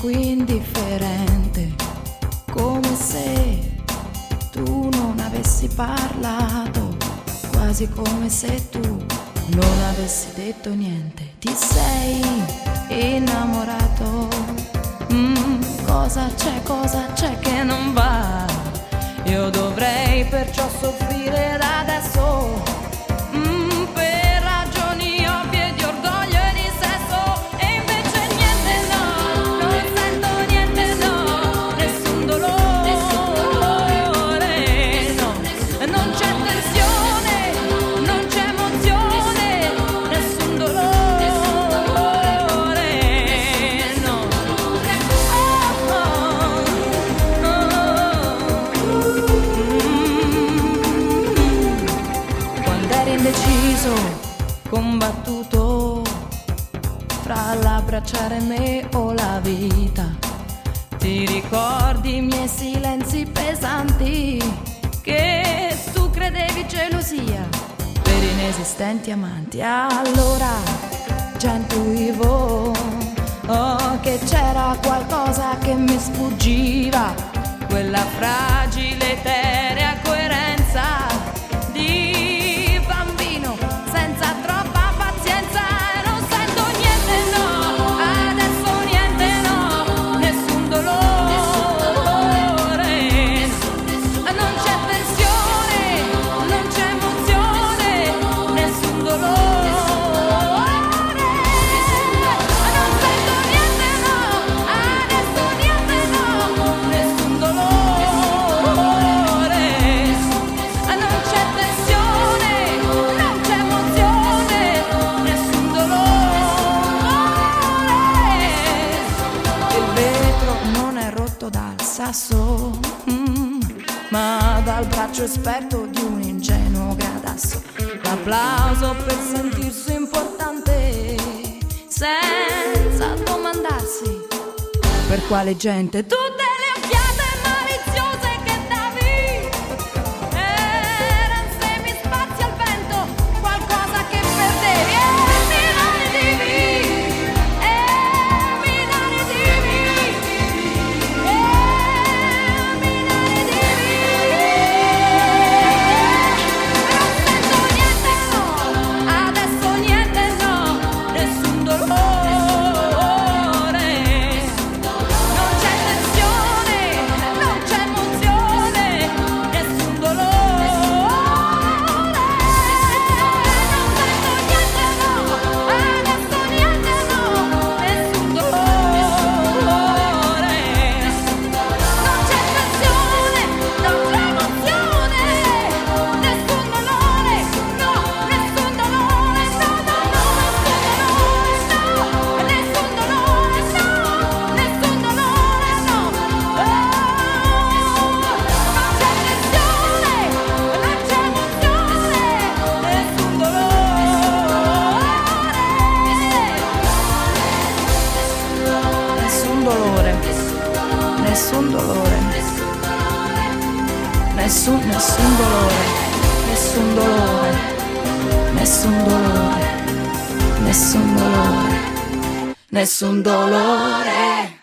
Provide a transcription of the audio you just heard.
qui indifferente, come se tu non avessi parlato, quasi come se tu non avessi detto niente. Ti sei innamorato? Cosa c'è che non va? Io dovrei perciò soffrire da adesso, per ragioni ovvie di orgoglio e di sesso, e invece niente, no, non sento niente, no, nessun dolore, no, non c'è tensione, non c'è emozione, nessun dolore, no. Quando eri indeciso, combattuto fra l'abbracciare me o la vita, ti ricordi i miei silenzi pesanti che tu credevi gelosia per inesistenti amanti? Allora già intuivo che c'era qualcosa che mi sfuggiva, quella fragile eterea coerenza di bambino senza troppa pazienza. E non sento niente, no, adesso niente, no, nessun dolore, non c'è tensione, non c'è emozione, nessun dolore, non sento niente, no, adesso niente, no, nessun dolore, non c'è tensione, non c'è emozione, nessun dolore. Il vetro non è rotto dal sasso, ma dal braccio esperto di un ingenuo gradasso. L'applauso per sentirsi importante, senza domandarsi per quale gente. Tutte le occhiate maliziose che davi erano semi spazi al vento, qualcosa che perdevi. E mi narrativi, e mi narrativi, e mi narrativi. Non sento niente, no, adesso niente, no, nessun dolore, non c'è tensione, non c'è emozione, nessun dolore, non sento niente, no, adesso niente, no, nessun dolore, non c'è tensione, non c'è emozione, nessun dolore, no, nessun dolore, no, no, no, nessun dolore, no, nessun dolore, no, nessun dolore, no, non c'è tensione, non c'è emozione, nessun dolore, nessun dolore, nessun dolore, nessun dolore, nessun dolore, nessun dolore, nessun dolore.